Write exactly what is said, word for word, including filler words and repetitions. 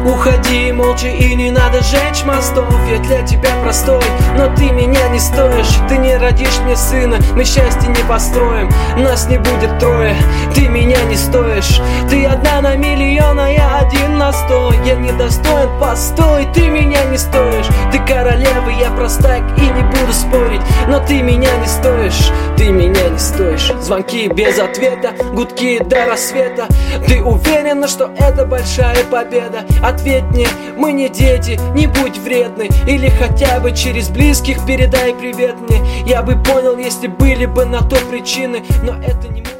Уходи молча и не надо жечь мостов. Я для тебя простой, но ты меня не стоишь. Ты не родишь мне сына, мы счастье не построим. Нас не будет трое, ты меня не стоишь. Ты одна на миллион, а я один на сто. Я недостоин, постой, ты меня не стоишь. Ты королева, я простак и не буду спорить, но ты меня не стоишь, ты меня не стоишь. Звонки без ответа, гудки до рассвета. Ты уверена, что это большая победа? Ответь мне, мы не дети, не будь вредной. Или хотя бы через близких передай привет мне. Я бы понял, если были бы на то причины, но это не